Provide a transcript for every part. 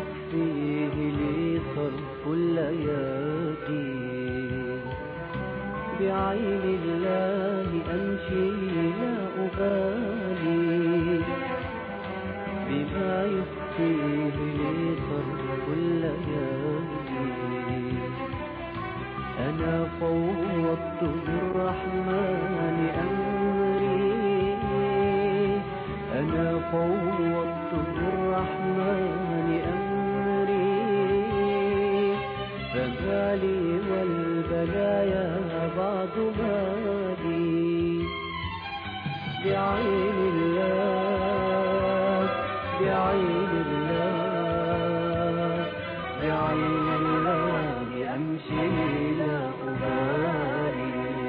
يكفيه لي صرف الليالي. بعين الله أمشي لا أبالي، بما يكفيه لي صرف الليالي. أنا فوضت للرحمن أمري، أنا فوضت للرحمن أمري. فما لي والبلايا بعض مالي. بعين الله، بعين الله، بعين الله أمشي لا أبالي.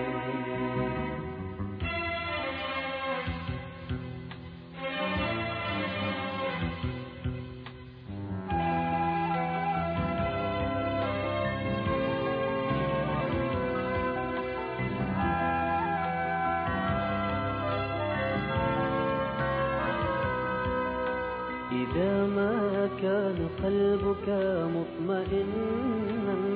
إذا ما كان قلبك مطمئنا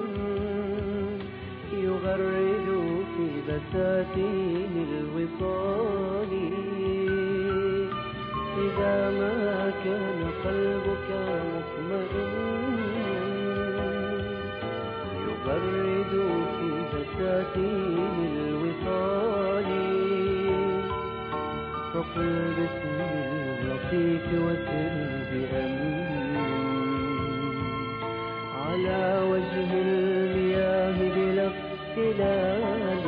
يغرد في بساتين الوصال. إذا ما كان قلبك مطمئنا يغرد في بساتين الوصال، فقل باسم اللطيف وسر بأمن على وجه المياه بلا اختلال.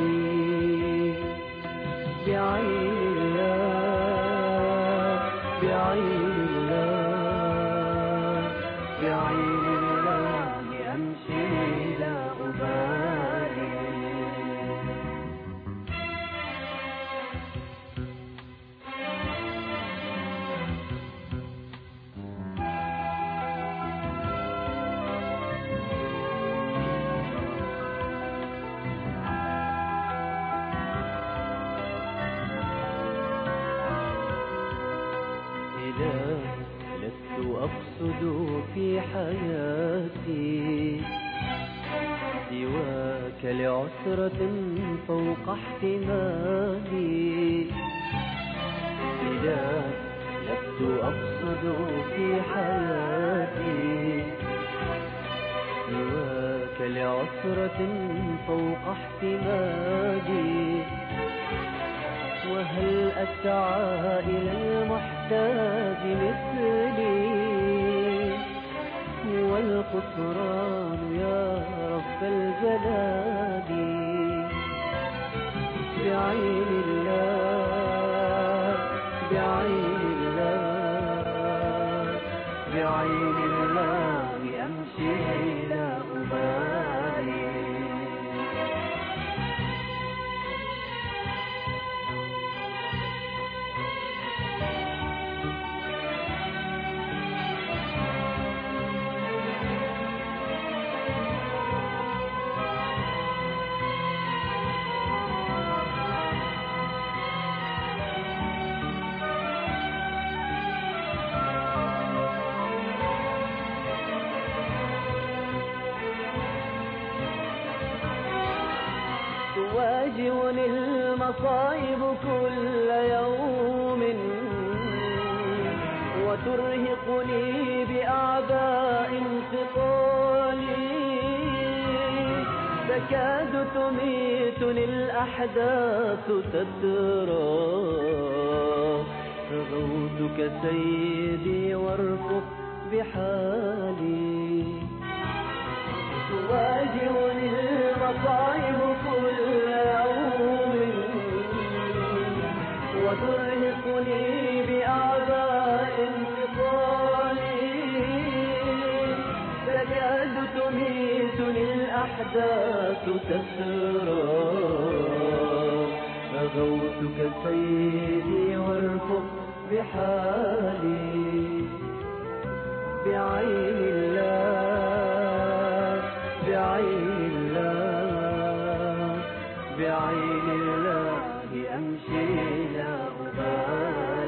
بعين الله، بعين الله، بعين الله أمشي لا أبالي. لست أقصد في حياتي سواك لعسرة فوق احتمالي. لست أقصد في حياتي سواك لعسرة فوق احتمالي. وهل أسعى إلى المحتاج مثلي والخسران يا رب الجلال. بعين الله، بعين الله، بعين الله أمشي لا أبالي. تواجهني المصائب كل يوم وترهقني بأعباء انتقالي. تكاد تميتني الأحداث تترى. رغوتك سيدي وارفق بحالي. تواجهني المصائب كل يوم وترهقني بأعباء انفصالي. تكاد تميتني الأحداث تسرى. رغوتك سيدي وارفق بحالي. بعين الله، بعين الله، بعين الله أمشي لا أبالي.